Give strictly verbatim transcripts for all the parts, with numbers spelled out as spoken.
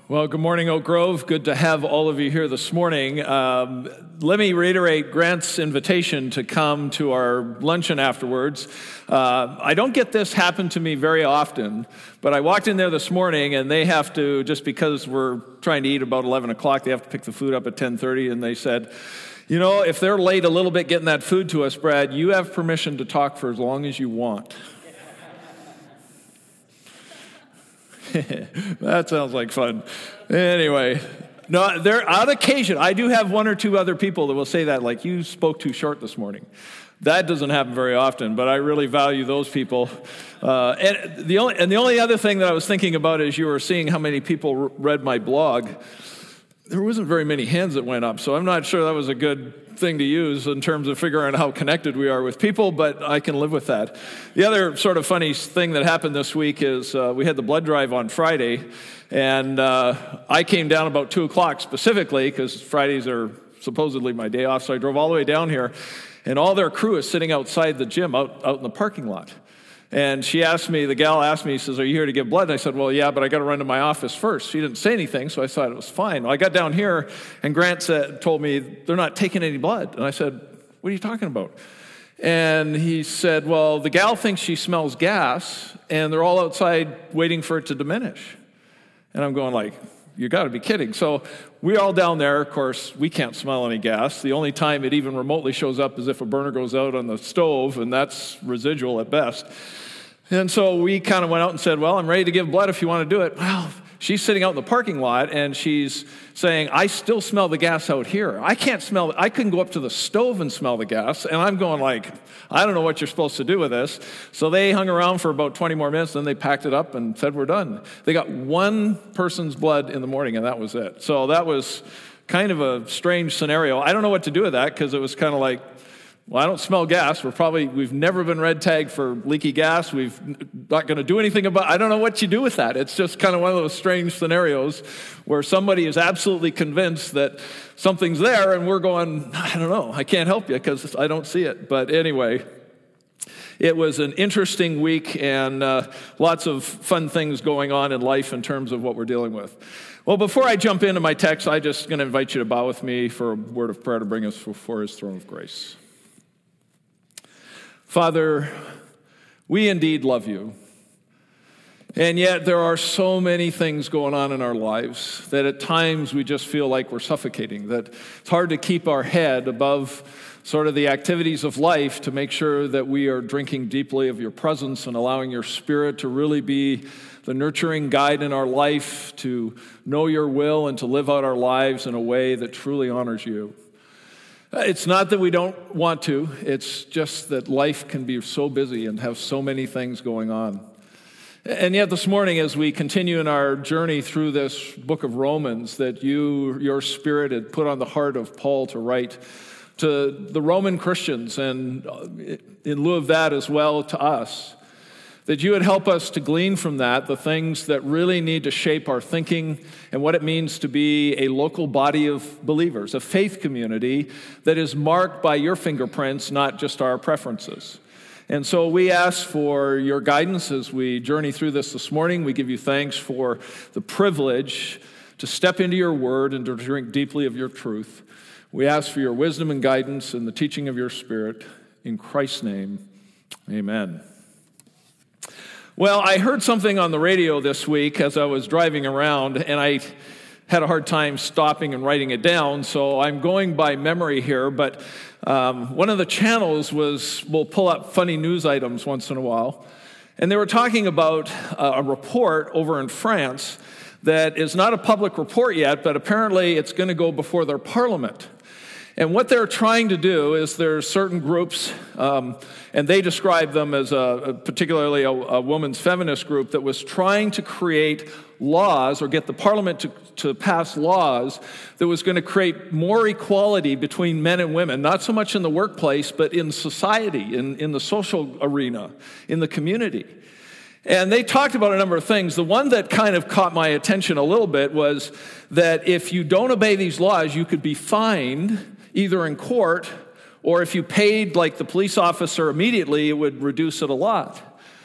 Well, good morning, Oak Grove. Good to have all of you here this morning. Um, let me reiterate Grant's invitation to come to our luncheon afterwards. Uh, I don't get this happen to me very often, but I walked in there this morning and they have to, just because we're trying to eat about eleven o'clock, they have to pick the food up at ten thirty, and they said, you know, if they're late a little bit getting that food to us, Brad, you have permission to talk for as long as you want. That sounds like fun. Anyway, no, there on occasion, I do have one or two other people that will say that, like, you spoke too short this morning. That doesn't happen very often, but I really value those people. Uh, and the only and the only other thing that I was thinking about as you were seeing how many people read my blog, there wasn't very many hands that went up, so I'm not sure that was a good thing to use in terms of figuring out how connected we are with people, but I can live with that. The other sort of funny thing that happened this week is uh, we had the blood drive on Friday, and uh, I came down about two o'clock specifically because Fridays are supposedly my day off, so I drove all the way down here, and all their crew is sitting outside the gym, out, out in the parking lot. And she asked me, the gal asked me, says, are you here to give blood? And I said, well, yeah, but I got to run to my office first. She didn't say anything, so I thought it was fine. Well, I got down here, and Grant said, told me they're not taking any blood. And I said, what are you talking about? And he said, well, the gal thinks she smells gas, and they're all outside waiting for it to diminish. And I'm going like, you got to be kidding. So we're all down there. Of course, we can't smell any gas. The only time it even remotely shows up is if a burner goes out on the stove, and that's residual at best. And so we kind of went out and said, well, I'm ready to give blood if you want to do it. Well, she's sitting out in the parking lot, and she's saying, I still smell the gas out here. I can't smell it. I couldn't go up to the stove and smell the gas. And I'm going like, I don't know what you're supposed to do with this. So they hung around for about twenty more minutes, then they packed it up and said, we're done. They got one person's blood in the morning, and that was it. So that was kind of a strange scenario. I don't know what to do with that, because it was kind of like, well, I don't smell gas. We're probably, we've never been red tagged for leaky gas. We've not going to do anything about, I don't know what you do with that. It's just kind of one of those strange scenarios where somebody is absolutely convinced that something's there, and we're going, I don't know, I can't help you because I don't see it. But anyway, it was an interesting week, and uh, lots of fun things going on in life in terms of what we're dealing with. Well, before I jump into my text, I'm just going to invite you to bow with me for a word of prayer to bring us before his throne of grace. Father, we indeed love you, and yet there are so many things going on in our lives that at times we just feel like we're suffocating, that it's hard to keep our head above sort of the activities of life to make sure that we are drinking deeply of your presence and allowing your Spirit to really be the nurturing guide in our life, to know your will and to live out our lives in a way that truly honors you. It's not that we don't want to, it's just that life can be so busy and have so many things going on. And yet this morning, as we continue in our journey through this book of Romans that you, your Spirit had put on the heart of Paul to write to the Roman Christians, and in lieu of that as well to us, that you would help us to glean from that the things that really need to shape our thinking and what it means to be a local body of believers, a faith community that is marked by your fingerprints, not just our preferences. And so we ask for your guidance as we journey through this this morning. We give you thanks for the privilege to step into your word and to drink deeply of your truth. We ask for your wisdom and guidance in the teaching of your Spirit. In Christ's name, amen. Well, I heard something on the radio this week as I was driving around, and I had a hard time stopping and writing it down, so I'm going by memory here, but um, one of the channels was, we'll pull up funny news items once in a while, and they were talking about uh, a report over in France that is not a public report yet, but apparently it's going to go before their parliament. And what they're trying to do is there's certain groups, um, and they describe them as a, a particularly a, a women's feminist group that was trying to create laws or get the parliament to, to pass laws that was going to create more equality between men and women, not so much in the workplace, but in society, in, in the social arena, in the community. And they talked about a number of things. The one that kind of caught my attention a little bit was that if you don't obey these laws, you could be fined either in court, or if you paid like the police officer immediately, it would reduce it a lot.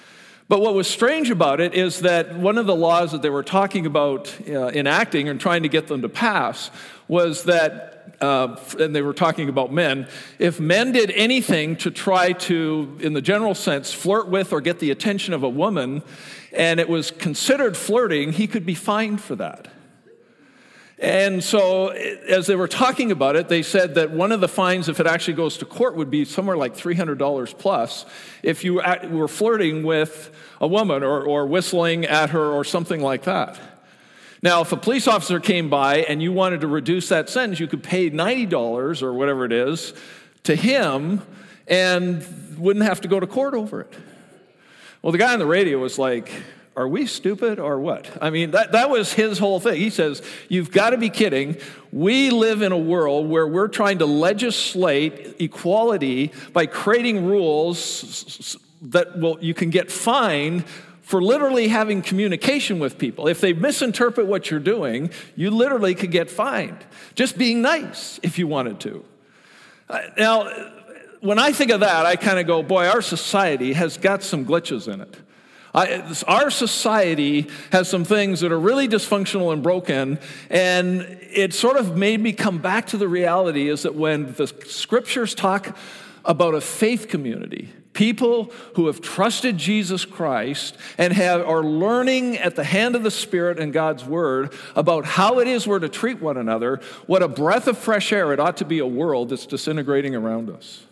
But what was strange about it is that one of the laws that they were talking about uh, enacting and trying to get them to pass was that, uh, and they were talking about men, if men did anything to try to, in the general sense, flirt with or get the attention of a woman, and it was considered flirting, he could be fined for that. And so as they were talking about it, they said that one of the fines, if it actually goes to court, would be somewhere like three hundred dollars plus if you were flirting with a woman or, or whistling at her or something like that. Now, if a police officer came by and you wanted to reduce that sentence, you could pay ninety dollars or whatever it is to him and wouldn't have to go to court over it. Well, the guy on the radio was like, are we stupid or what? I mean, that, that was his whole thing. He says, you've got to be kidding. We live in a world where we're trying to legislate equality by creating rules that will you can get fined for literally having communication with people. If they misinterpret what you're doing, you literally could get fined. Just being nice if you wanted to. Now, when I think of that, I kind of go, boy, our society has got some glitches in it. I, our society has some things that are really dysfunctional and broken, and it sort of made me come back to the reality is that when the scriptures talk about a faith community, people who have trusted Jesus Christ and have, are learning at the hand of the Spirit and God's Word about how it is we're to treat one another, what a breath of fresh air it ought to be a world that's disintegrating around us.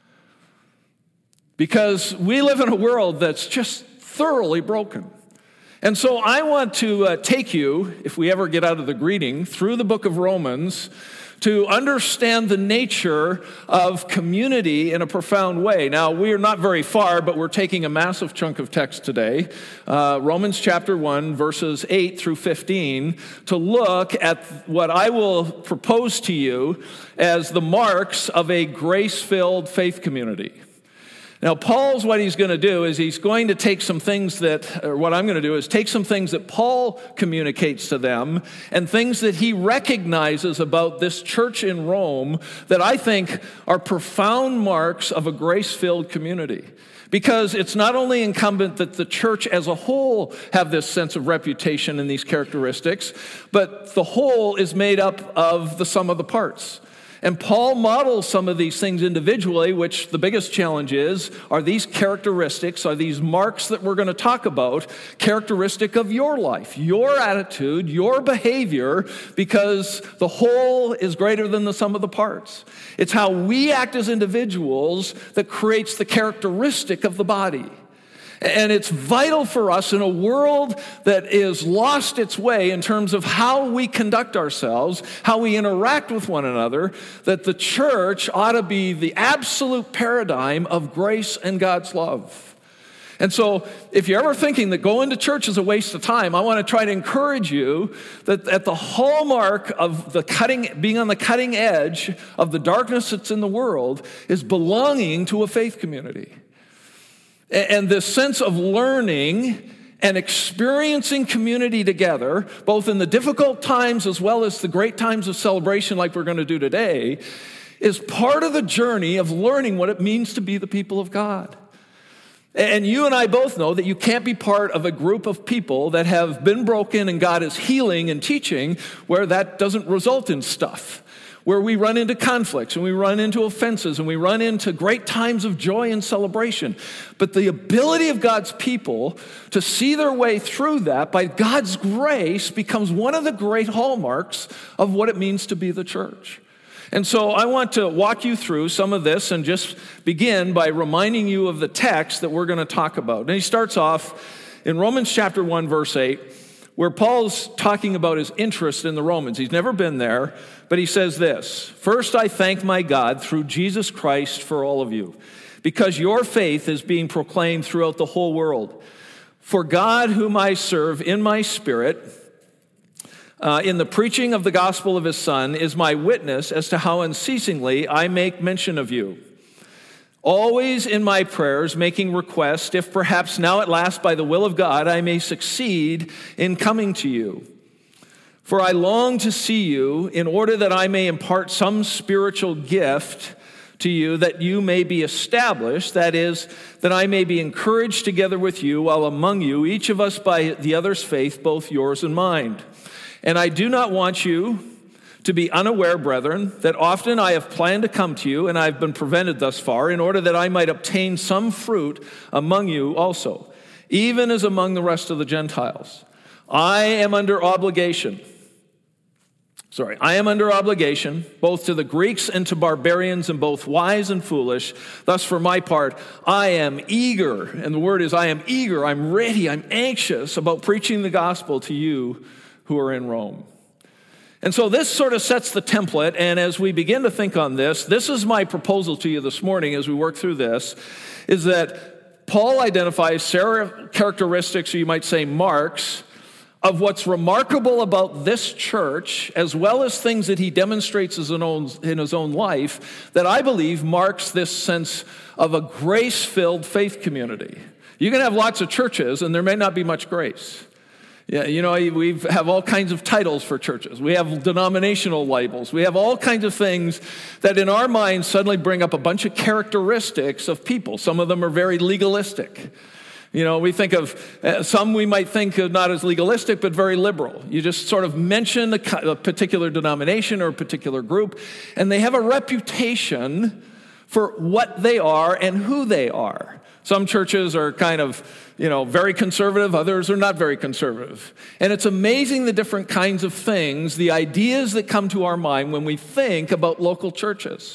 Because we live in a world that's just thoroughly broken. And so I want to uh, take you, if we ever get out of the greeting, through the book of Romans to understand the nature of community in a profound way. Now, we are not very far, but we're taking a massive chunk of text today, uh, Romans chapter one, verses eight through fifteen, to look at what I will propose to you as the marks of a grace-filled faith community. Now, Paul's what he's going to do is he's going to take some things that, or what I'm going to do is take some things that Paul communicates to them and things that he recognizes about this church in Rome that I think are profound marks of a grace-filled community. Because it's not only incumbent that the church as a whole have this sense of reputation and these characteristics, but the whole is made up of the sum of the parts. And Paul models some of these things individually, which the biggest challenge is, are these characteristics, are these marks that we're going to talk about, characteristic of your life, your attitude, your behavior, because the whole is greater than the sum of the parts. It's how we act as individuals that creates the characteristic of the body. And it's vital for us in a world that is lost its way in terms of how we conduct ourselves, how we interact with one another, that the church ought to be the absolute paradigm of grace and God's love. And so if you're ever thinking that going to church is a waste of time, I want to try to encourage you that at the hallmark of the cutting, being on the cutting edge of the darkness that's in the world is belonging to a faith community. And this sense of learning and experiencing community together, both in the difficult times as well as the great times of celebration like we're going to do today, is part of the journey of learning what it means to be the people of God. And you and I both know that you can't be part of a group of people that have been broken and God is healing and teaching where that doesn't result in stuff. Where we run into conflicts and we run into offenses and we run into great times of joy and celebration. But the ability of God's people to see their way through that by God's grace becomes one of the great hallmarks of what it means to be the church. And so I want to walk you through some of this and just begin by reminding you of the text that we're going to talk about. And he starts off in Romans chapter one, verse eight, where Paul's talking about his interest in the Romans. He's never been there, but he says this: "First I thank my God through Jesus Christ for all of you, because your faith is being proclaimed throughout the whole world. For God, whom I serve in my spirit, uh, in the preaching of the gospel of his Son, is my witness as to how unceasingly I make mention of you. Always in my prayers, making request, if perhaps now at last by the will of God I may succeed in coming to you. For I long to see you in order that I may impart some spiritual gift to you that you may be established, that is, that I may be encouraged together with you while among you, each of us by the other's faith, both yours and mine. And I do not want you to be unaware, brethren, that often I have planned to come to you, and I have been prevented thus far, in order that I might obtain some fruit among you also, even as among the rest of the Gentiles. I am under obligation. Sorry, I am under obligation, both to the Greeks and to barbarians, and both wise and foolish. Thus, for my part, I am eager, and the word is I am eager, I'm ready, I'm anxious about preaching the gospel to you who are in Rome. And so this sort of sets the template, and as we begin to think on this, this is my proposal to you this morning as we work through this, is that Paul identifies characteristics, or you might say marks, of what's remarkable about this church, as well as things that he demonstrates as an own, in his own life, that I believe marks this sense of a grace-filled faith community. You can have lots of churches, and there may not be much grace. Yeah, you know, we have all kinds of titles for churches. We have denominational labels. We have all kinds of things that in our minds suddenly bring up a bunch of characteristics of people. Some of them are very legalistic. You know, we think of, uh, some we might think of not as legalistic, but very liberal. You just sort of mention a, a particular denomination or a particular group, and they have a reputation for what they are and who they are. Some churches are kind of, you know, very conservative, others are not very conservative. And it's amazing the different kinds of things, the ideas that come to our mind when we think about local churches.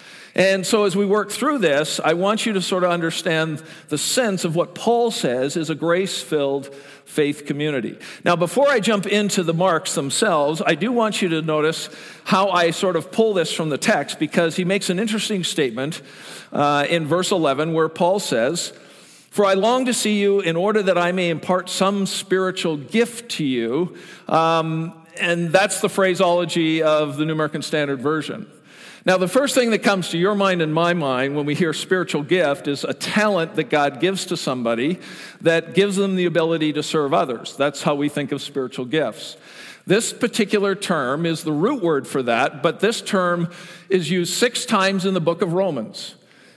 And so as we work through this, I want you to sort of understand the sense of what Paul says is a grace-filled faith community. Now, before I jump into the marks themselves, I do want you to notice how I sort of pull this from the text, because he makes an interesting statement uh, in verse eleven where Paul says, "For I long to see you in order that I may impart some spiritual gift to you." Um, and that's the phraseology of the New American Standard Version. Now, the first thing that comes to your mind and my mind when we hear spiritual gift is a talent that God gives to somebody that gives them the ability to serve others. That's how we think of spiritual gifts. This particular term is the root word for that, but this term is used six times in the book of Romans.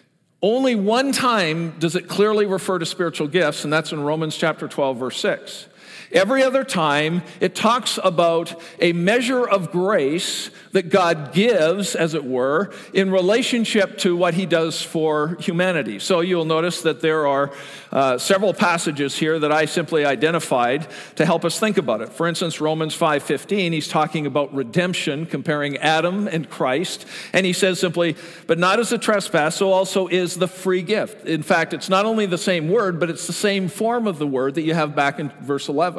Only one time does it clearly refer to spiritual gifts, and that's in Romans chapter twelve, verse six. Every other time, it talks about a measure of grace that God gives, as it were, in relationship to what he does for humanity. So you'll notice that there are uh, several passages here that I simply identified to help us think about it. For instance, Romans five fifteen, he's talking about redemption, comparing Adam and Christ. And he says simply, "But not as a trespass, so also is the free gift." In fact, it's not only the same word, but it's the same form of the word that you have back in verse eleven.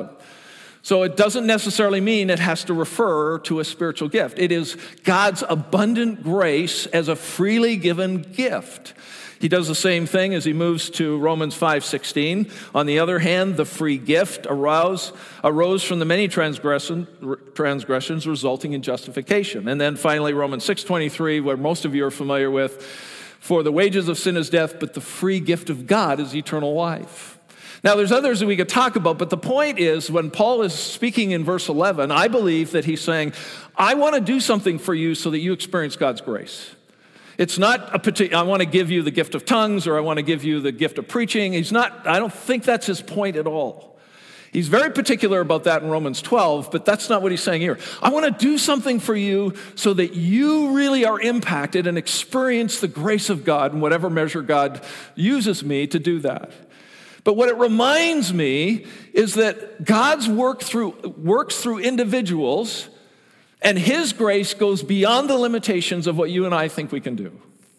So it doesn't necessarily mean it has to refer to a spiritual gift. It is God's abundant grace as a freely given gift. He does the same thing as he moves to Romans five sixteen. "On the other hand, the free gift arose, arose from the many transgression, transgressions resulting in justification." And then finally, Romans six twenty-three, where most of you are familiar with, "For the wages of sin is death, but the free gift of God is eternal life." Now, there's others that we could talk about, but the point is, when Paul is speaking in verse eleven, I believe that he's saying, I want to do something for you so that you experience God's grace. It's not a particular, I want to give you the gift of tongues, or I want to give you the gift of preaching. He's not, I don't think that's his point at all. He's very particular about that in Romans twelve, but that's not what he's saying here. I want to do something for you so that you really are impacted and experience the grace of God in whatever measure God uses me to do that. But what it reminds me is that God's work through works through individuals, and his grace goes beyond the limitations of what you and I think we can do.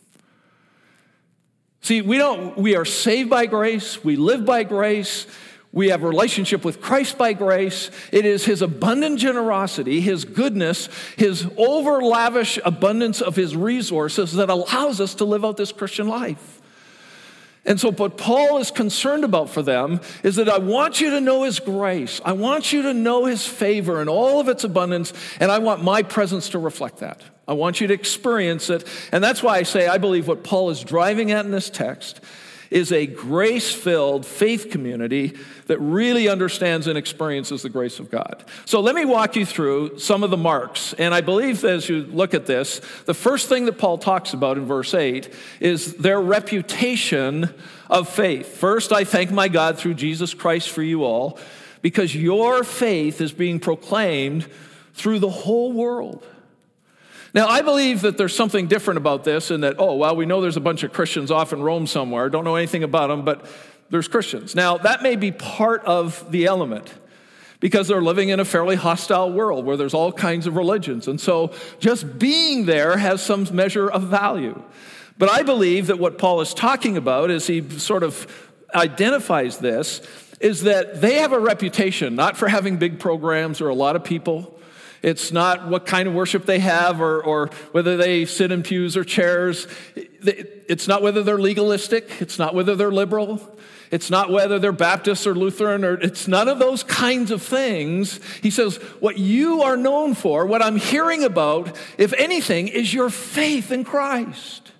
See, we don't we are saved by grace, we live by grace, we have a relationship with Christ by grace. It is his abundant generosity, his goodness, his over-lavish abundance of his resources that allows us to live out this Christian life. And so what Paul is concerned about for them is that I want you to know his grace. I want you to know his favor and all of its abundance, and I want my presence to reflect that. I want you to experience it. And that's why I say I believe what Paul is driving at in this text is a grace-filled faith community that really understands and experiences the grace of God. So let me walk you through some of the marks. And I believe that as you look at this, the first thing that Paul talks about in verse eight is their reputation of faith. First, I thank my God through Jesus Christ for you all, because your faith is being proclaimed through the whole world. Now, I believe that there's something different about this in that, oh, well, we know there's a bunch of Christians off in Rome somewhere. Don't know anything about them, but there's Christians. Now, that may be part of the element because they're living in a fairly hostile world where there's all kinds of religions. And so just being there has some measure of value. But I believe that what Paul is talking about as he sort of identifies this is that they have a reputation, not for having big programs or a lot of people. It's not what kind of worship they have or, or whether they sit in pews or chairs. It's not whether they're legalistic. It's not whether they're liberal. It's not whether they're Baptist or Lutheran, or it's none of those kinds of things. He says, what you are known for, what I'm hearing about, if anything, is your faith in Christ.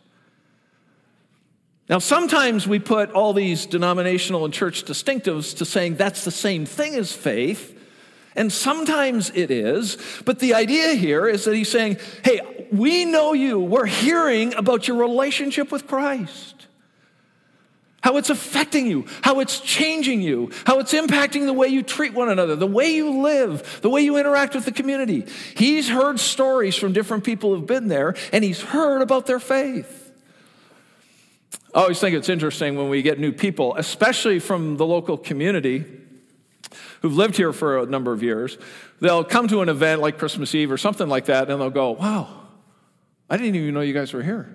Now, sometimes we put all these denominational and church distinctives to saying that's the same thing as faith. And sometimes it is, but the idea here is that he's saying, hey, we know you. We're hearing about your relationship with Christ, how it's affecting you, how it's changing you, how it's impacting the way you treat one another, the way you live, the way you interact with the community. He's heard stories from different people who've been there, and he's heard about their faith. I always think it's interesting when we get new people, especially from the local community, who've lived here for a number of years. They'll come to an event like Christmas Eve or something like that, and they'll go, wow, I didn't even know you guys were here.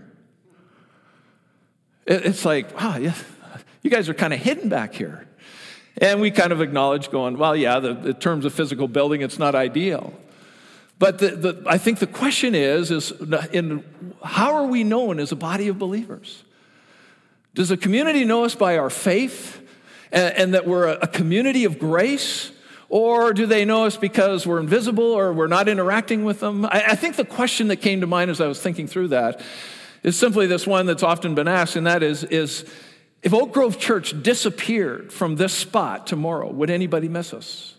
It's like, wow, yeah, you guys are kind of hidden back here. And we kind of acknowledge going, well, yeah, the, in terms of physical building, it's not ideal. But the, the, I think the question is, is in, how are we known as a body of believers? Does the community know us by our faith? And, and that we're a, a community of grace? Or do they know us because we're invisible or we're not interacting with them? I, I think the question that came to mind as I was thinking through that is simply this one that's often been asked, and that is, is if Oak Grove Church disappeared from this spot tomorrow, would anybody miss us?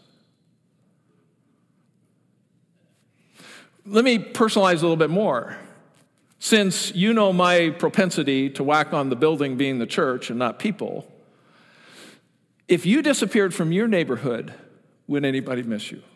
Let me personalize a little bit more. Since you know my propensity to whack on the building being the church and not people, if you disappeared from your neighborhood, would anybody miss you?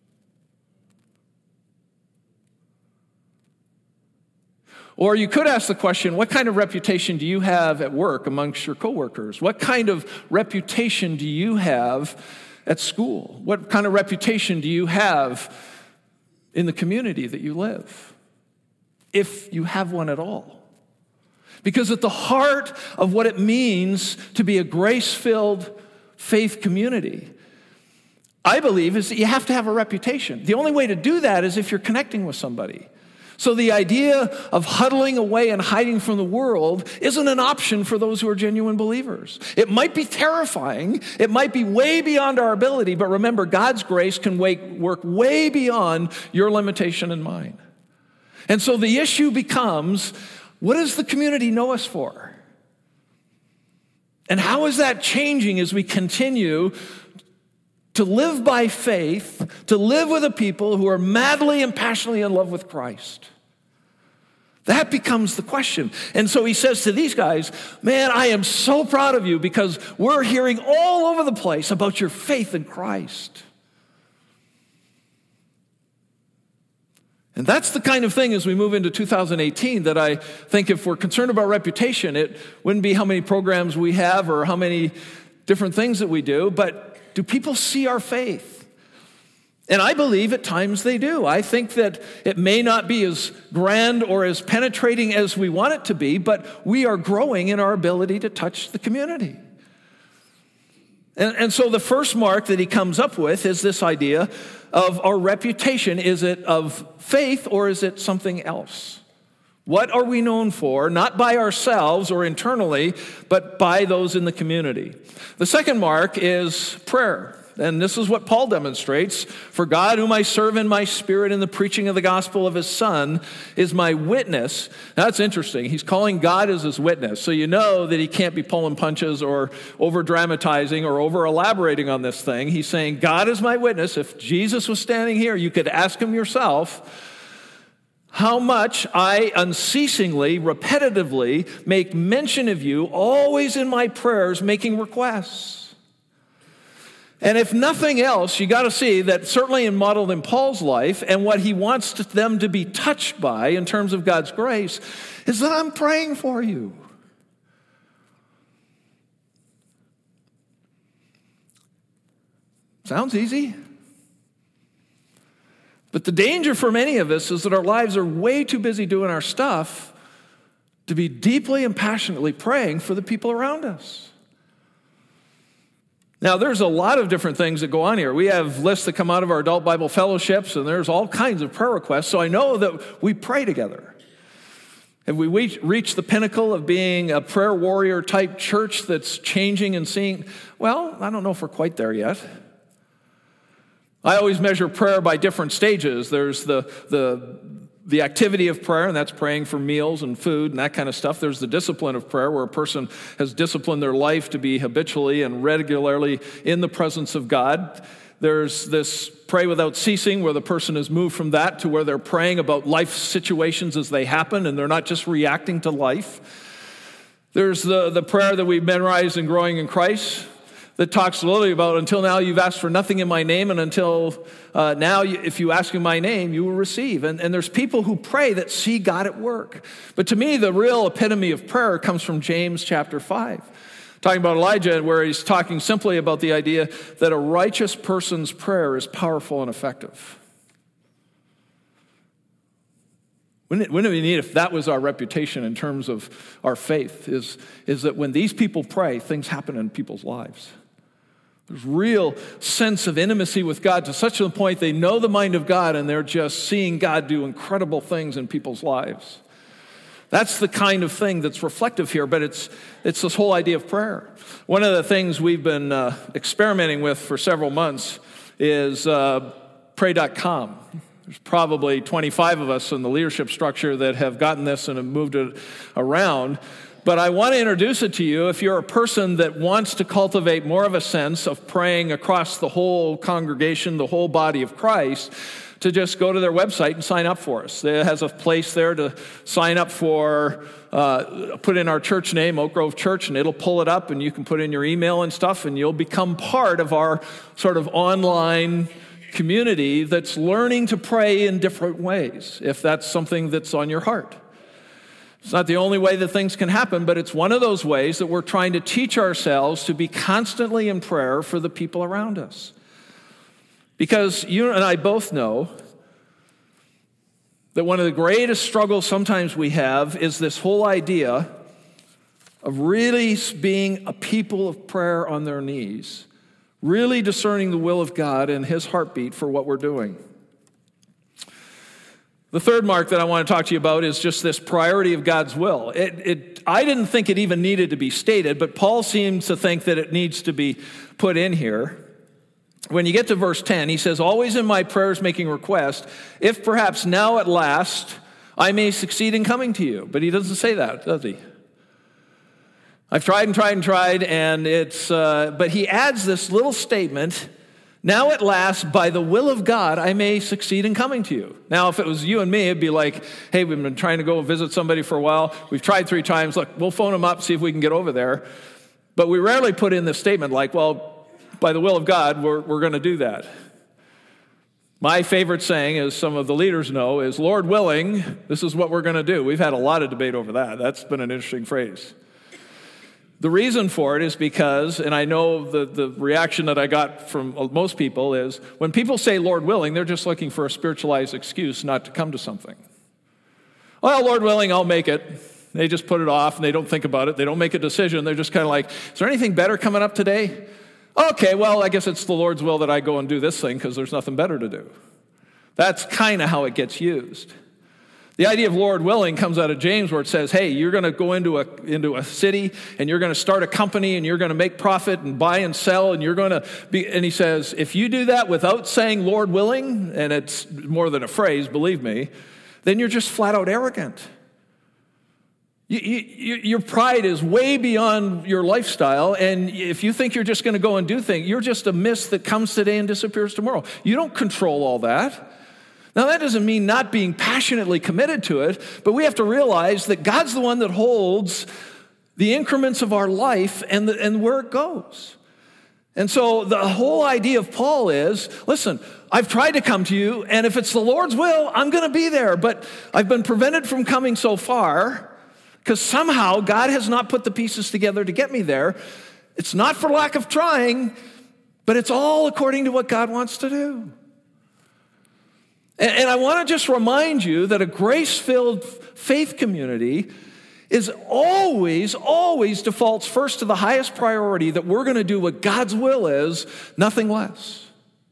Or you could ask the question, what kind of reputation do you have at work amongst your coworkers? What kind of reputation do you have at school? What kind of reputation do you have in the community that you live? If you have one at all. Because at the heart of what it means to be a grace-filled faith community, I believe, is that you have to have a reputation. The only way to do that is if you're connecting with somebody. So the idea of huddling away and hiding from the world isn't an option for those who are genuine believers. It might be terrifying. It might be way beyond our ability, but remember, God's grace can work way beyond your limitation and mine. And so the issue becomes, what does the community know us for? And how is that changing as we continue to live by faith, to live with a people who are madly and passionately in love with Christ? That becomes the question. And so he says to these guys, man, I am so proud of you because we're hearing all over the place about your faith in Christ. And that's the kind of thing as we move into two thousand eighteen that I think if we're concerned about reputation, it wouldn't be how many programs we have or how many different things that we do, but do people see our faith? And I believe at times they do. I think that it may not be as grand or as penetrating as we want it to be, but we are growing in our ability to touch the community. And, and so the first mark that he comes up with is this idea of our reputation. Is it of faith or is it something else? What are we known for, not by ourselves or internally, but by those in the community? The second mark is prayer. And this is what Paul demonstrates. For God, whom I serve in my spirit in the preaching of the gospel of his Son, is my witness. Now, that's interesting. He's calling God as his witness. So you know that he can't be pulling punches or over-dramatizing or over-elaborating on this thing. He's saying, God is my witness. If Jesus was standing here, you could ask him yourself how much I unceasingly, repetitively make mention of you, always in my prayers, making requests. And if nothing else, you got to see that certainly in modeled in Paul's life and what he wants to, them to be touched by in terms of God's grace is that I'm praying for you. Sounds easy. But the danger for many of us is that our lives are way too busy doing our stuff to be deeply and passionately praying for the people around us. Now, there's a lot of different things that go on here. We have lists that come out of our adult Bible fellowships, and there's all kinds of prayer requests. So I know that we pray together. Have we reached the pinnacle of being a prayer warrior type church that's changing and seeing? Well, I don't know if we're quite there yet. I always measure prayer by different stages. There's the, the, the activity of prayer, and that's praying for meals and food and that kind of stuff. There's the discipline of prayer, where a person has disciplined their life to be habitually and regularly in the presence of God. There's this pray without ceasing, where the person has moved from that to where they're praying about life situations as they happen, and they're not just reacting to life. There's the, the prayer that we've memorized in Growing in Christ, that talks literally about, until now you've asked for nothing in my name, and until uh, now you, if you ask in my name, you will receive. And, and there's people who pray that see God at work. But to me, the real epitome of prayer comes from James chapter five. Talking about Elijah, where he's talking simply about the idea that a righteous person's prayer is powerful and effective. Wouldn't it, wouldn't it be neat if that was our reputation in terms of our faith, is, is that when these people pray, things happen in people's lives. There's real sense of intimacy with God to such a point they know the mind of God, and they're just seeing God do incredible things in people's lives. That's the kind of thing that's reflective here, but it's it's this whole idea of prayer. One of the things we've been uh, experimenting with for several months is uh, pray dot com. There's probably twenty-five of us in the leadership structure that have gotten this and have moved it around. But I want to introduce it to you if you're a person that wants to cultivate more of a sense of praying across the whole congregation, the whole body of Christ, to just go to their website and sign up for us. It has a place there to sign up for, uh, put in our church name, Oak Grove Church, and it'll pull it up, and you can put in your email and stuff, and you'll become part of our sort of online community that's learning to pray in different ways, if that's something that's on your heart. It's not the only way that things can happen, but it's one of those ways that we're trying to teach ourselves to be constantly in prayer for the people around us. Because you and I both know that one of the greatest struggles sometimes we have is this whole idea of really being a people of prayer on their knees, really discerning the will of God and his heartbeat for what we're doing. The third mark that I want to talk to you about is just this priority of God's will. It, it, I didn't think it even needed to be stated, but Paul seems to think that it needs to be put in here. When you get to verse ten, he says, always in my prayers making request, if perhaps now at last I may succeed in coming to you. But he doesn't say that, does he? I've tried and tried and tried, and it's, uh, but he adds this little statement, now at last, by the will of God, I may succeed in coming to you. Now, if it was you and me, it'd be like, hey, we've been trying to go visit somebody for a while. We've tried three times. Look, we'll phone them up, see if we can get over there. But we rarely put in this statement like, well, by the will of God, we're, we're going to do that. My favorite saying, as some of the leaders know, is, Lord willing, this is what we're going to do. We've had a lot of debate over that. That's been an interesting phrase. The reason for it is because, and I know the, the reaction that I got from most people is, when people say Lord willing, they're just looking for a spiritualized excuse not to come to something. Well, Lord willing, I'll make it. They just put it off and they don't think about it. They don't make a decision. They're just kind of like, is there anything better coming up today? Okay, well, I guess it's the Lord's will that I go and do this thing because there's nothing better to do. That's kind of how it gets used. The idea of Lord willing comes out of James, where it says, hey, you're going to go into a into a city and you're going to start a company and you're going to make profit and buy and sell and you're going to be, and he says, if you do that without saying Lord willing, and it's more than a phrase, believe me, then you're just flat out arrogant. You, you, your pride is way beyond your lifestyle, and if you think you're just going to go and do things, you're just a mist that comes today and disappears tomorrow. You don't control all that. Now, that doesn't mean not being passionately committed to it, but we have to realize that God's the one that holds the increments of our life and, the, and where it goes. And so the whole idea of Paul is, listen, I've tried to come to you, and if it's the Lord's will, I'm going to be there, but I've been prevented from coming so far because somehow God has not put the pieces together to get me there. It's not for lack of trying, but it's all according to what God wants to do. And I want to just remind you that a grace-filled faith community is always, always defaults first to the highest priority, that we're going to do what God's will is, nothing less.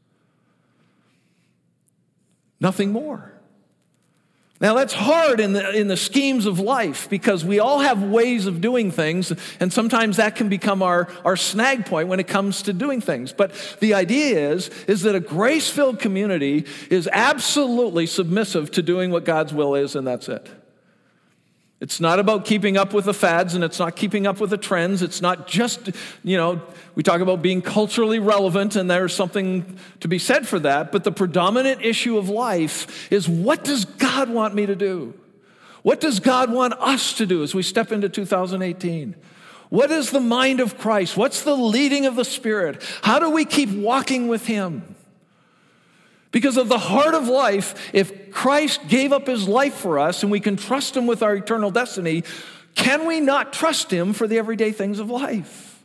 Nothing more. Now, that's hard in the, in the schemes of life, because we all have ways of doing things, and sometimes that can become our, our snag point when it comes to doing things. But the idea is, is that a grace-filled community is absolutely submissive to doing what God's will is, and that's it. It's not about keeping up with the fads, and it's not keeping up with the trends. It's not just, you know, we talk about being culturally relevant, and there's something to be said for that. But the predominant issue of life is, what does God want me to do? What does God want us to do as we step into two thousand eighteen? What is the mind of Christ? What's the leading of the Spirit? How do we keep walking with Him? Because of the heart of life, if Christ gave up His life for us and we can trust Him with our eternal destiny, can we not trust Him for the everyday things of life?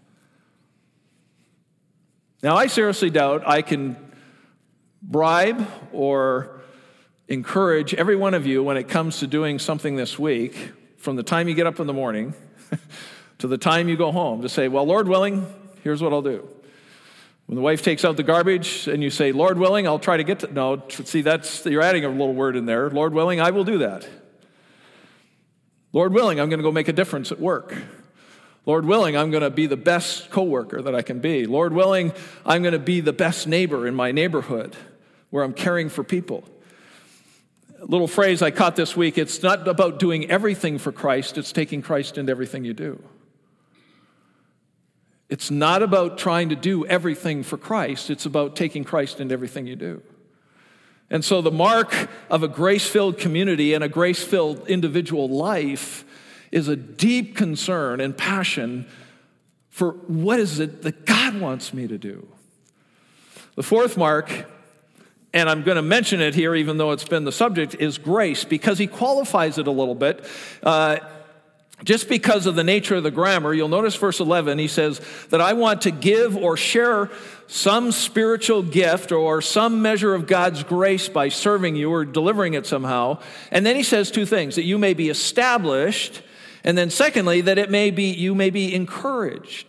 Now, I seriously doubt I can bribe or encourage every one of you when it comes to doing something this week, from the time you get up in the morning to the time you go home, to say, well, Lord willing, here's what I'll do. When the wife takes out the garbage and you say, Lord willing, I'll try to get to, no, see, that's, you're adding a little word in there. Lord willing, I will do that. Lord willing, I'm going to go make a difference at work. Lord willing, I'm going to be the best coworker that I can be. Lord willing, I'm going to be the best neighbor in my neighborhood where I'm caring for people. A little phrase I caught this week, it's not about doing everything for Christ, it's taking Christ into everything you do. It's not about trying to do everything for Christ. It's about taking Christ into everything you do. And so the mark of a grace-filled community and a grace-filled individual life is a deep concern and passion for what is it that God wants me to do. The fourth mark, and I'm going to mention it here even though it's been the subject, is grace, because he qualifies it a little bit. Uh, Just because of the nature of the grammar, you'll notice verse eleven, he says that I want to give or share some spiritual gift or some measure of God's grace by serving you or delivering it somehow. And then he says two things, that you may be established, and then secondly, that it may be you may be encouraged.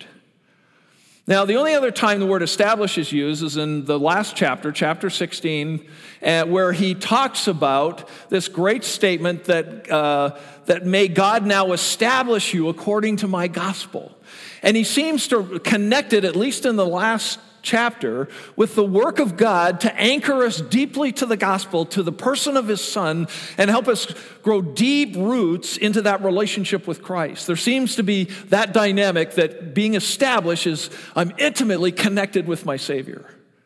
Now, the only other time the word establish is used is in the last chapter, chapter sixteen, uh, where he talks about this great statement that, uh, that may God now establish you according to my gospel. And he seems to connect it, at least in the last chapter, with the work of God to anchor us deeply to the gospel, to the person of his Son, and help us grow deep roots into that relationship with Christ. There seems to be that dynamic that being established is I'm intimately connected with my Savior.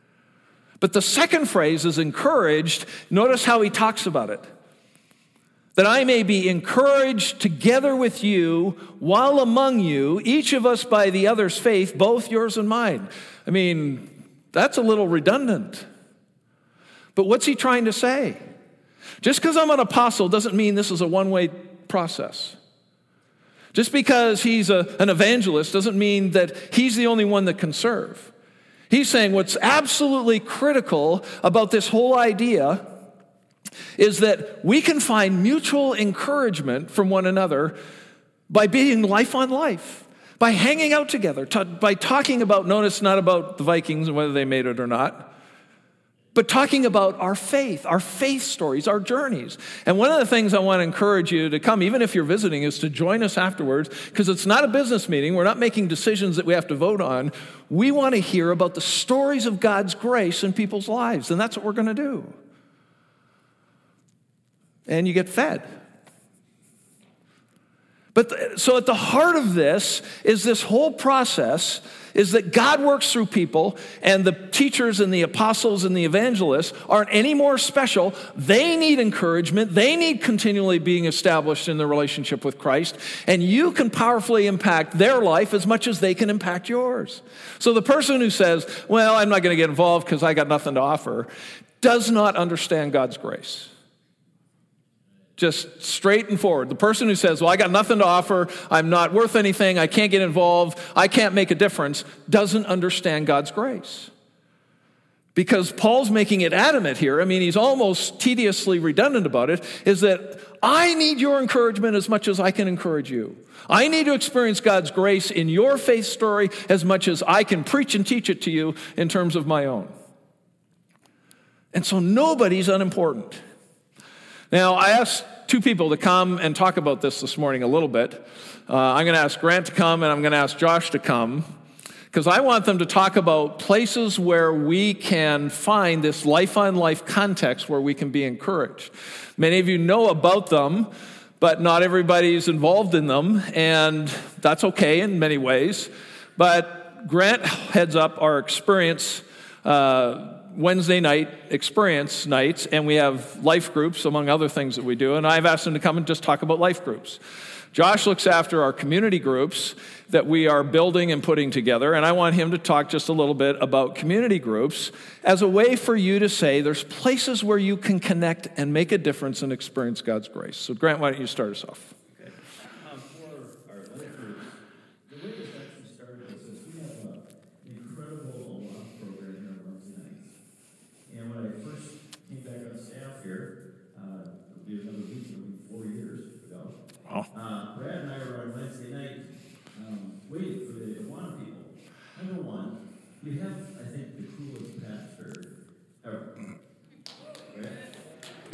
But the second phrase is encouraged. Notice how he talks about it. That I may be encouraged together with you while among you, each of us by the other's faith, both yours and mine. I mean, that's a little redundant. But what's he trying to say? Just because I'm an apostle doesn't mean this is a one-way process. Just because he's a, an evangelist doesn't mean that he's the only one that can serve. He's saying what's absolutely critical about this whole idea is that we can find mutual encouragement from one another by being life on life, by hanging out together, t- by talking about, notice not about the Vikings and whether they made it or not. but talking about our faith, our faith stories, our journeys. And one of the things I want to encourage you to come, even if you're visiting, is to join us afterwards, because it's not a business meeting. We're not making decisions that we have to vote on. We want to hear about the stories of God's grace in people's lives, and that's what we're going to do. And you get fed. But the, so at the heart of this is this whole process is that God works through people, and the teachers and the apostles and the evangelists aren't any more special. They need encouragement. They need continually being established in their relationship with Christ, and you can powerfully impact their life as much as they can impact yours. So the person who says, well, I'm not going to get involved because I got nothing to offer, does not understand God's grace. Just straight and forward. The person who says, well, I got nothing to offer, I'm not worth anything, I can't get involved, I can't make a difference, doesn't understand God's grace. Because Paul's making it adamant here, I mean, he's almost tediously redundant about it, is that I need your encouragement as much as I can encourage you. I need to experience God's grace in your faith story as much as I can preach and teach it to you in terms of my own. And so nobody's unimportant. Now, I asked two people to come and talk about this this morning a little bit. Uh, I'm going to ask Grant to come, and I'm going to ask Josh to come, because I want them to talk about places where we can find this life-on-life context where we can be encouraged. Many of you know about them, but not everybody's involved in them, and that's okay in many ways. But Grant heads up our experience uh Wednesday night experience nights, and we have life groups, among other things that we do, and I've asked him to come and just talk about life groups. Josh looks after our community groups that we are building and putting together, and I want him to talk just a little bit about community groups as a way for you to say there's places where you can connect and make a difference and experience God's grace. So Grant, why don't you start us off? Uh, Brad and I were on Wednesday night um, waiting for the Awana people. Number one, we have, I think, the coolest pastor ever. Right? He,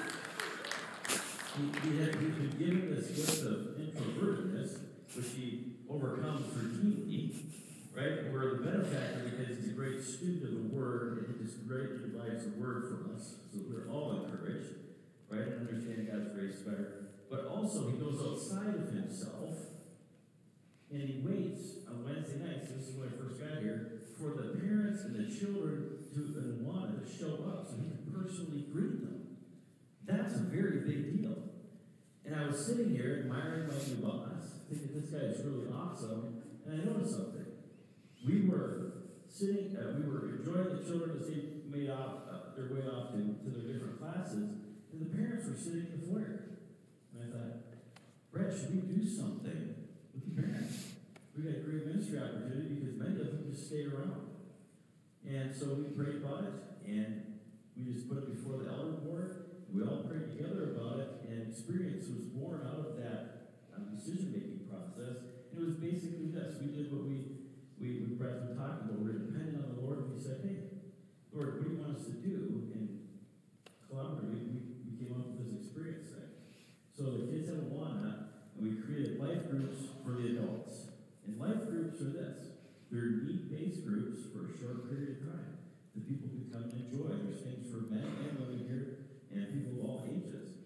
he, he had, he's been given this gift of introvertedness, which he overcomes routinely, right? We're the benefactor because he's a great student of the Word, and he just greatly divides the Word from us. So we're all encouraged, right? And understand God's grace better. But also, he goes outside of himself, and he waits on Wednesday nights, this is when I first got here, for the parents and the children to and wanted to show up so he can personally greet them. That's a very big deal. And I was sitting here admiring my new boss, thinking this guy is really awesome, and I noticed something. We were sitting, uh, we were enjoying the children as they made off, uh, their way off to, to their different classes, and the parents were sitting in the foyer. And I thought, Brett, should we do something with the parents? We got a great ministry opportunity because many of them just stay around. And so we prayed about it, and we just put it before the elder board. We all prayed together about it, and experience was born out of that um, decision-making process. And it was basically this. We did what we, we, we Brett was talking about. We were dependent on the Lord, and we said, hey, Lord, what do you want us to do? And collaboratively, we, we came up with this experience thing. So the kids at Awana, and we created life groups for the adults. And life groups are this. They're need-based groups for a short period of time that people can come and enjoy. There's things for men and women here, and people of all ages.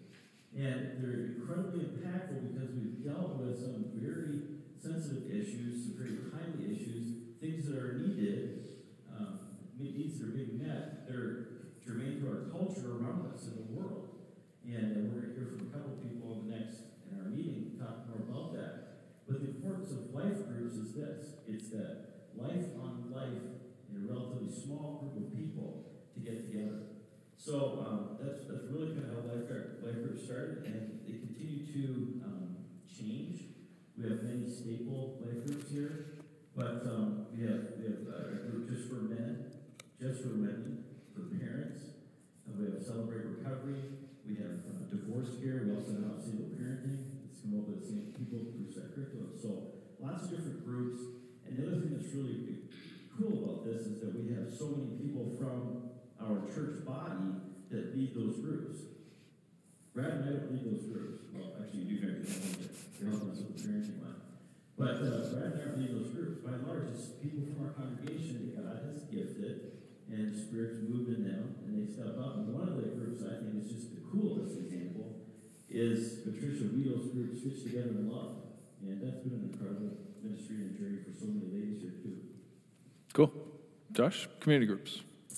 And they're incredibly impactful because we've dealt with some very sensitive issues, some very timely issues, things that are needed, um, needs that are being met. They're germane to our culture around us in the world. And uh, we're going to hear from a couple people in the next, in our meeting, talk more about that. But the importance of life groups is this. It's that life on life in a relatively small group of people to get together. So um, that's that's really kind of how life, life groups started, and they continue to um, change. We have many staple life groups here, but um, we have, we have uh, a group just for men, just for women, for parents. Uh, we have Celebrate Recovery. We have uh, divorce care. We also have single parenting. It's come up with the same people through that curriculum. So lots of different groups. And the other thing that's really cool about this is that we have so many people from our church body that lead those groups. Brad and I don't lead those groups. Well, actually, you do very good. You're helping us with the parenting line. But uh, Brad and I don't lead those groups. By and large, it's people from our congregation that God has gifted, and the Spirit's moved in them, and they step up. And one of the groups I think is just the coolest example is Patricia Wheel's group, Stitch Together in Love. And that's been an incredible ministry and journey for so many ladies here, too. Cool. Josh, community groups.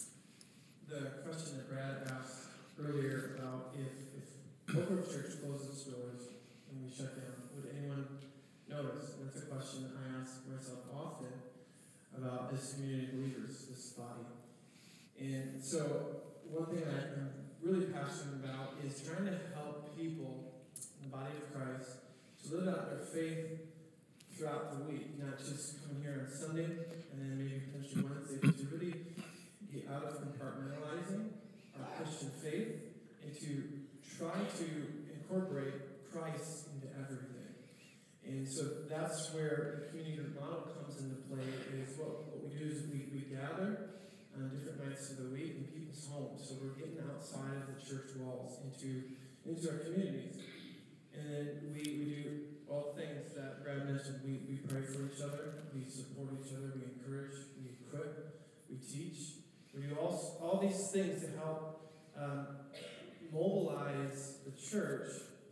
The question that Brad asked earlier about if, if Oak Grove Church closes its doors and we shut down, would anyone notice? And that's a question that I ask myself often about this community of believers, this body. And so one thing I, I'm really passionate about is trying to help people in the body of Christ to live out their faith throughout the week, not just come here on Sunday and then maybe potentially Wednesday, but to really get out of compartmentalizing our Christian faith and to try to incorporate Christ into everything. And so that's where the community group model comes into play, is what, what we do is we, we gather on different nights of the week in people's homes. So we're getting outside of the church walls into, into our communities. And then we, we do all things that Brad mentioned. We, we pray for each other, we support each other, we encourage, we equip, we teach. We do all, all these things to help um, mobilize the church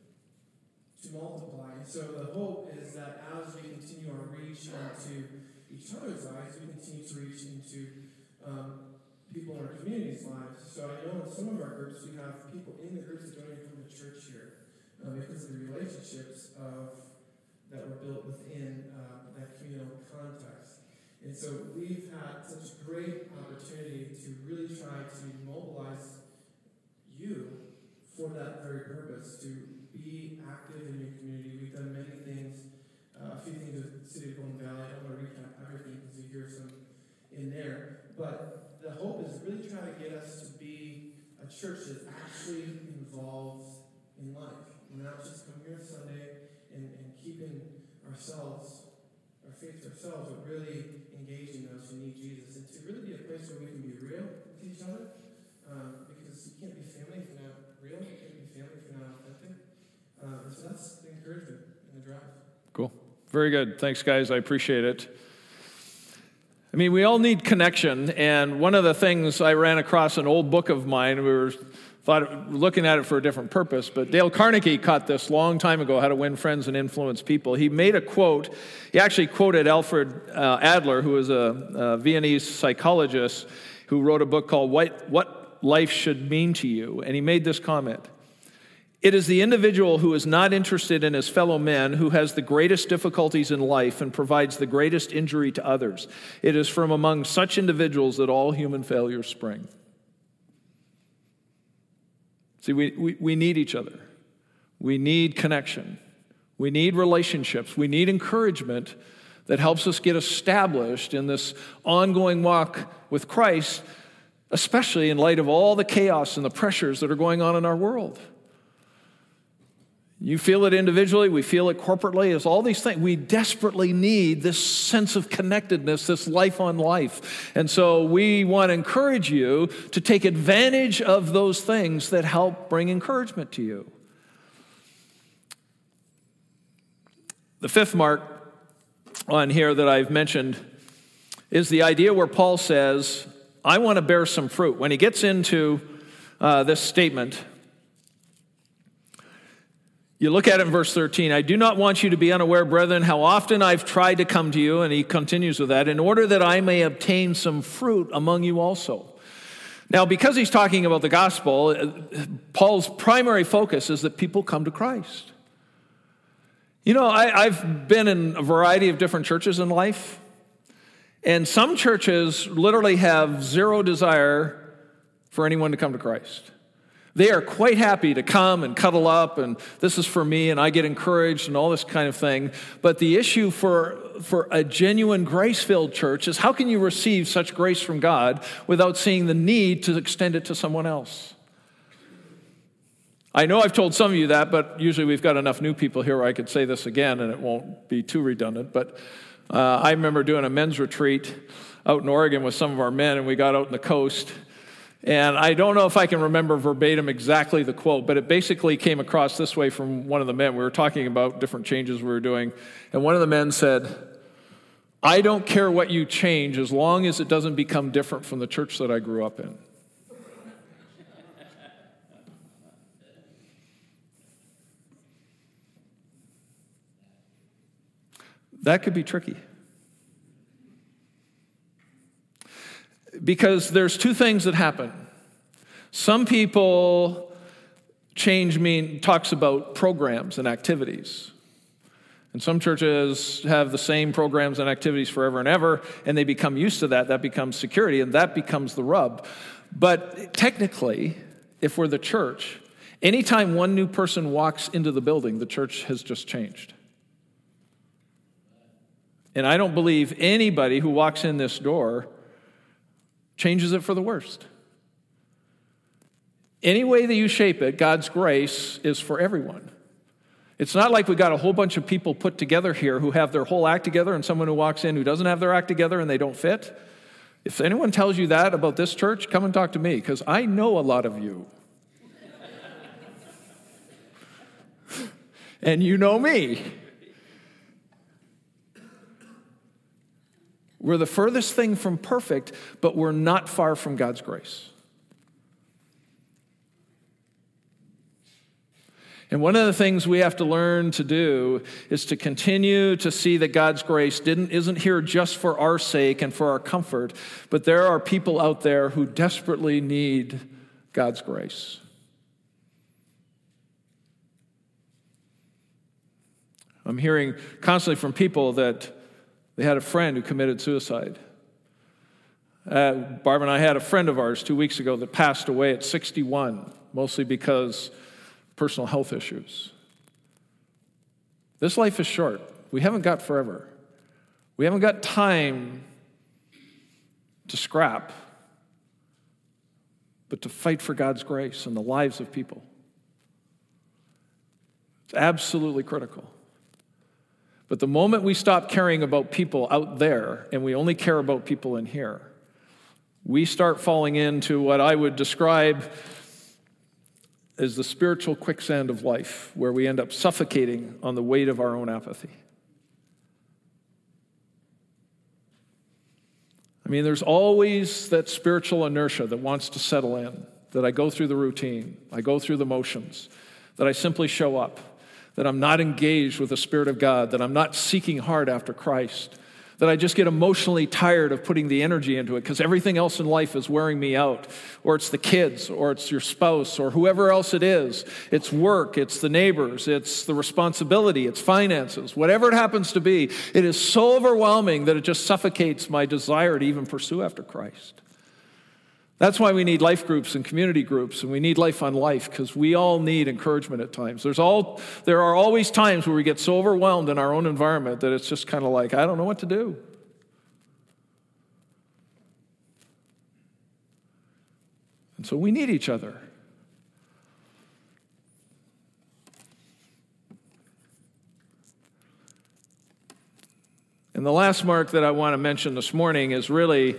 to multiply. And so the hope is that as we continue our reach into each other's lives, we continue to reach into um, people in our community's lives. So I know in some of our groups, we have people in the groups that don't even come to church here uh, because of the relationships of that were built within uh, that communal context. And so we've had such great opportunity to really try to mobilize you for that very purpose, to be active in your community. We've done many things, uh, a few things with the City of Golden Valley. I don't want to recap everything because you hear some in there. But the hope is really try to get us to be a church that's actually involved in life. We're not just coming here Sunday and, and keeping ourselves, our faith to ourselves, but really engaging those who need Jesus. And to really be a place where we can be real with each other. Um, because you can't be family if you're not real. You can't be family if you're not authentic. Uh, so that's the encouragement in the drive. Cool. Very good. Thanks, guys. I appreciate it. I mean, we all need connection, and one of the things I ran across an old book of mine, we were thought looking at it for a different purpose, but Dale Carnegie caught this long time ago, How to Win Friends and Influence People. He made a quote. He actually quoted Alfred uh, Adler, who was a, a Viennese psychologist who wrote a book called What, What Life Should Mean to You, and he made this comment. It is the individual who is not interested in his fellow men who has the greatest difficulties in life and provides the greatest injury to others. It is from among such individuals that all human failures spring. See, we, we, we need each other. We need connection. We need relationships. We need encouragement that helps us get established in this ongoing walk with Christ, especially in light of all the chaos and the pressures that are going on in our world. You feel it individually, we feel it corporately, as all these things. We desperately need this sense of connectedness, this life on life. And so we want to encourage you to take advantage of those things that help bring encouragement to you. The fifth mark on here that I've mentioned is the idea where Paul says, I want to bear some fruit. When he gets into uh, this statement, you look at it in verse thirteen, I do not want you to be unaware, brethren, how often I've tried to come to you, and he continues with that, in order that I may obtain some fruit among you also. Now, because he's talking about the gospel, Paul's primary focus is that people come to Christ. You know, I, I've been in a variety of different churches in life, and some churches literally have zero desire for anyone to come to Christ. They are quite happy to come and cuddle up, and this is for me, and I get encouraged, and all this kind of thing. But the issue for, for a genuine grace-filled church is how can you receive such grace from God without seeing the need to extend it to someone else? I know I've told some of you that, but usually we've got enough new people here where I could say this again, and it won't be too redundant. But uh, I remember doing a men's retreat out in Oregon with some of our men, and we got out on the coast. And I don't know if I can remember verbatim exactly the quote, but it basically came across this way from one of the men. We were talking about different changes we were doing, and one of the men said, "I don't care what you change as long as it doesn't become different from the church that I grew up in." That could be tricky. Because there's two things that happen. Some people, change mean talks about programs and activities. And some churches have the same programs and activities forever and ever, and they become used to that. That becomes security, and that becomes the rub. But technically, if we're the church, anytime one new person walks into the building, the church has just changed. And I don't believe anybody who walks in this door changes it for the worst. Any way that you shape it, God's grace is for everyone. It's not like we got a whole bunch of people put together here who have their whole act together and someone who walks in who doesn't have their act together and they don't fit. If anyone tells you that about this church, come and talk to me, because I know a lot of you. And you know me. We're the furthest thing from perfect, but we're not far from God's grace. And one of the things we have to learn to do is to continue to see that God's grace didn't, isn't here just for our sake and for our comfort, but there are people out there who desperately need God's grace. I'm hearing constantly from people that they had a friend who committed suicide. Uh, Barb and I had a friend of ours two weeks ago that passed away at sixty-one, mostly because of personal health issues. This life is short. We haven't got forever. We haven't got time to scrap, but to fight for God's grace and the lives of people. It's absolutely critical. But the moment we stop caring about people out there and we only care about people in here, we start falling into what I would describe as the spiritual quicksand of life, where we end up suffocating on the weight of our own apathy. I mean, there's always that spiritual inertia that wants to settle in, that I go through the routine, I go through the motions, that I simply show up, that I'm not engaged with the Spirit of God, that I'm not seeking hard after Christ, that I just get emotionally tired of putting the energy into it because everything else in life is wearing me out, or it's the kids, or it's your spouse, or whoever else it is. It's work, it's the neighbors, it's the responsibility, it's finances, whatever it happens to be. It is so overwhelming that it just suffocates my desire to even pursue after Christ. That's why we need life groups and community groups, and we need Life on Life, because we all need encouragement at times. There's all, there are always times where we get so overwhelmed in our own environment that it's just kind of like, I don't know what to do. And so we need each other. And the last mark that I want to mention this morning is really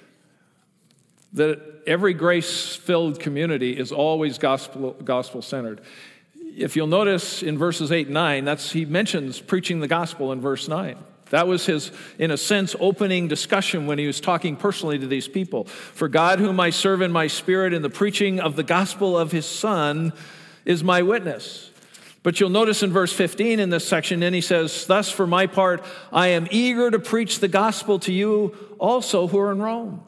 that every grace-filled community is always gospel, gospel-centered. If you'll notice in verses eight and nine, that's, he mentions preaching the gospel in verse nine. That was his, in a sense, opening discussion when he was talking personally to these people. For God, whom I serve in my spirit in the preaching of the gospel of his Son, is my witness. But you'll notice in verse fifteen in this section, then he says, thus for my part, I am eager to preach the gospel to you also who are in Rome.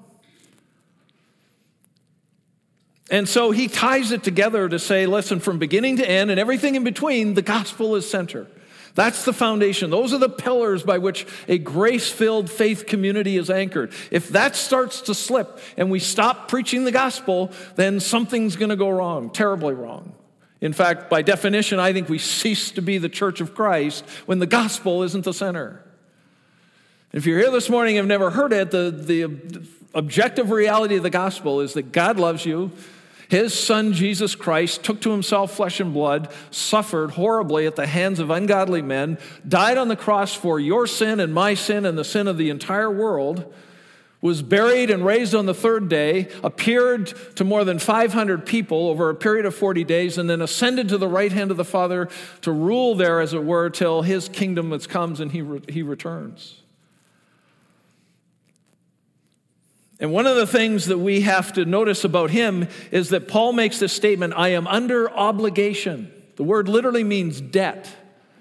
And so he ties it together to say, listen, from beginning to end and everything in between, the gospel is center. That's the foundation. Those are the pillars by which a grace-filled faith community is anchored. If that starts to slip and we stop preaching the gospel, then something's going to go wrong, terribly wrong. In fact, by definition, I think we cease to be the church of Christ when the gospel isn't the center. If you're here this morning and have never heard it, the, the objective reality of the gospel is that God loves you. His Son, Jesus Christ, took to himself flesh and blood, suffered horribly at the hands of ungodly men, died on the cross for your sin and my sin and the sin of the entire world, was buried and raised on the third day, appeared to more than five hundred people over a period of forty days, and then ascended to the right hand of the Father to rule there, as it were, till his kingdom comes and he, re- he returns. And one of the things that we have to notice about him is that Paul makes this statement, I am under obligation. The word literally means debt.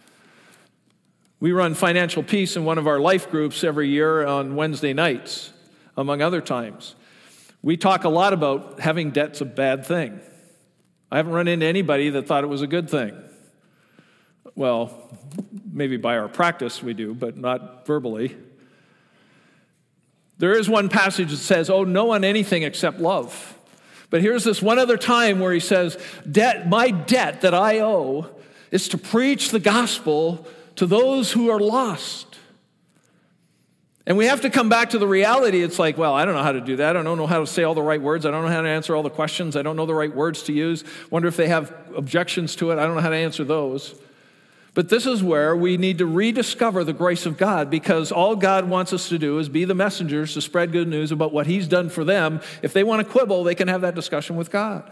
We run Financial Peace in one of our life groups every year on Wednesday nights, among other times. We talk a lot about having debt's a bad thing. I haven't run into anybody that thought it was a good thing. Well, maybe by our practice we do, but not verbally. There is one passage that says, owe no one anything except love. But here's this one other time where he says, debt, my debt that I owe is to preach the gospel to those who are lost. And we have to come back to the reality. It's like, well, I don't know how to do that. I don't know how to say all the right words. I don't know how to answer all the questions. I don't know the right words to use. Wonder if they have objections to it. I don't know how to answer those. But this is where we need to rediscover the grace of God, because all God wants us to do is be the messengers to spread good news about what he's done for them. If they want to quibble, they can have that discussion with God.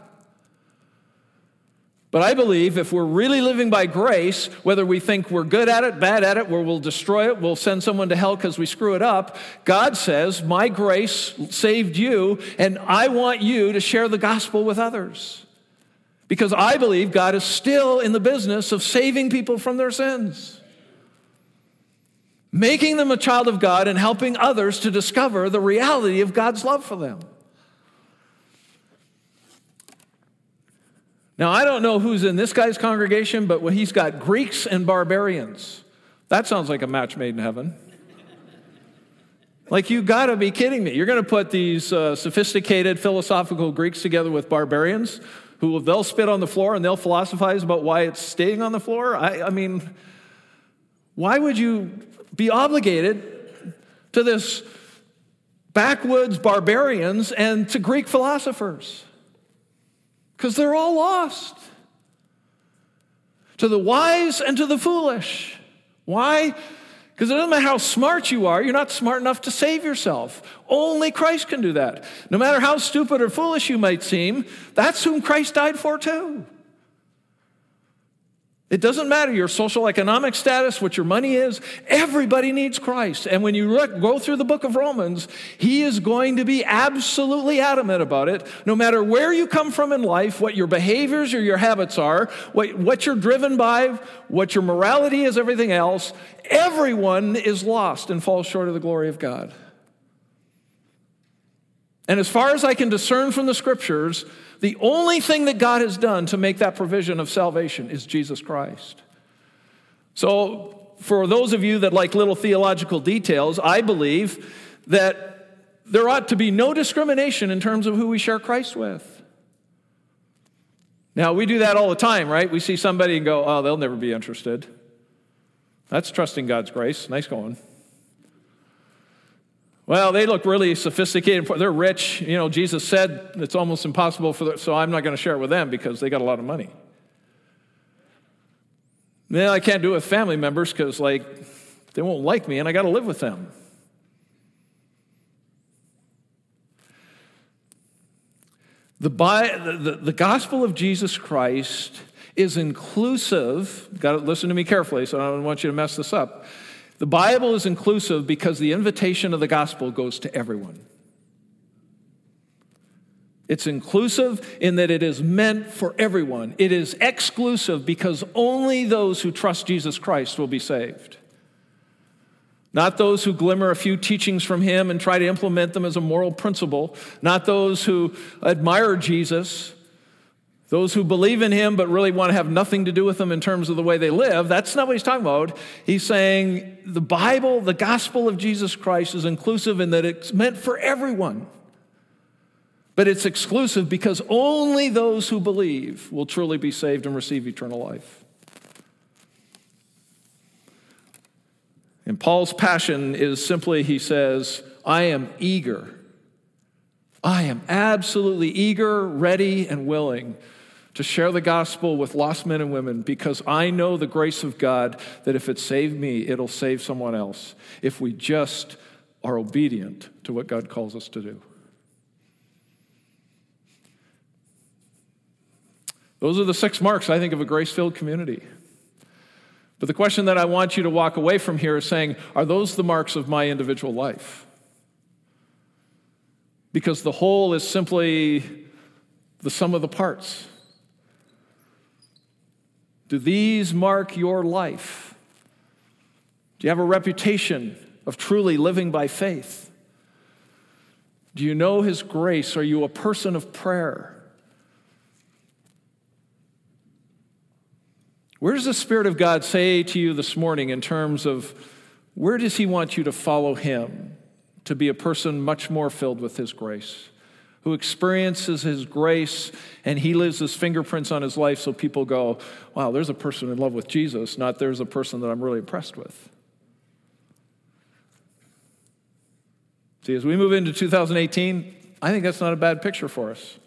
But I believe if we're really living by grace, whether we think we're good at it, bad at it, where we'll destroy it, we'll send someone to hell because we screw it up, God says, my grace saved you, and I want you to share the gospel with others. Because I believe God is still in the business of saving people from their sins, making them a child of God and helping others to discover the reality of God's love for them. Now, I don't know who's in this guy's congregation, but when he's got Greeks and barbarians. That sounds like a match made in heaven. Like, you got to be kidding me. You're going to put these uh, sophisticated philosophical Greeks together with barbarians who will, they'll spit on the floor and they'll philosophize about why it's staying on the floor? I, I mean, why would you be obligated to this backwoods barbarians and to Greek philosophers? Because they're all lost. To the wise and to the foolish. Why? Because it doesn't matter how smart you are, you're not smart enough to save yourself. Only Christ can do that. No matter how stupid or foolish you might seem, that's whom Christ died for too. It doesn't matter your social economic status, what your money is. Everybody needs Christ. And when you look, go through the book of Romans, he is going to be absolutely adamant about it. No matter where you come from in life, what your behaviors or your habits are, what, what you're driven by, what your morality is, everything else, everyone is lost and falls short of the glory of God. And as far as I can discern from the scriptures, the only thing that God has done to make that provision of salvation is Jesus Christ. So for those of you that like little theological details, I believe that there ought to be no discrimination in terms of who we share Christ with. Now, we do that all the time, right? We see somebody and go, oh, they'll never be interested. That's trusting God's grace. Nice going. Well, they look really sophisticated. They're rich. You know, Jesus said it's almost impossible for them, so I'm not going to share it with them because they got a lot of money. Well, I can't do it with family members because, like, they won't like me and I got to live with them. The, the, the gospel of Jesus Christ is inclusive. Got to listen to me carefully, so I don't want you to mess this up. The Bible is inclusive because the invitation of the gospel goes to everyone. It's inclusive in that it is meant for everyone. It is exclusive because only those who trust Jesus Christ will be saved. Not those who glimmer a few teachings from him and try to implement them as a moral principle. Not those who admire Jesus. Those who believe in him but really want to have nothing to do with him in terms of the way they live. That's not what he's talking about. He's saying the Bible, the gospel of Jesus Christ is inclusive in that it's meant for everyone. But it's exclusive because only those who believe will truly be saved and receive eternal life. And Paul's passion is simply, he says, I am eager. I am absolutely eager, ready, and willing to share the gospel with lost men and women because I know the grace of God that if it saved me, it'll save someone else. If we just are obedient to what God calls us to do. Those are the six marks, I think, of a grace-filled community. But the question that I want you to walk away from here is saying, are those the marks of my individual life? Because the whole is simply the sum of the parts. Do these mark your life? Do you have a reputation of truly living by faith? Do you know His grace? Are you a person of prayer? Where does the Spirit of God say to you this morning in terms of where does He want you to follow Him to be a person much more filled with His grace, who experiences His grace and He leaves His fingerprints on his life so people go, wow, there's a person in love with Jesus, not there's a person that I'm really impressed with. See, as we move into two thousand eighteen, I think that's not a bad picture for us.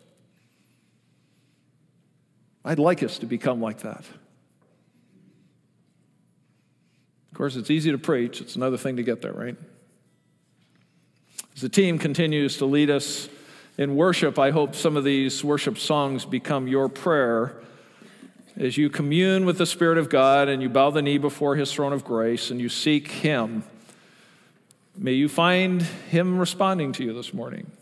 I'd like us to become like that. Of course, it's easy to preach. It's another thing to get there, right? As the team continues to lead us in worship, I hope some of these worship songs become your prayer as you commune with the Spirit of God and you bow the knee before His throne of grace and you seek Him. May you find Him responding to you this morning.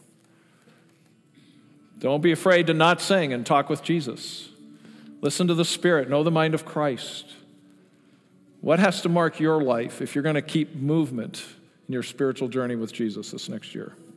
Don't be afraid to not sing and talk with Jesus. Listen to the Spirit. Know the mind of Christ. What has to mark your life if you're going to keep movement in your spiritual journey with Jesus this next year?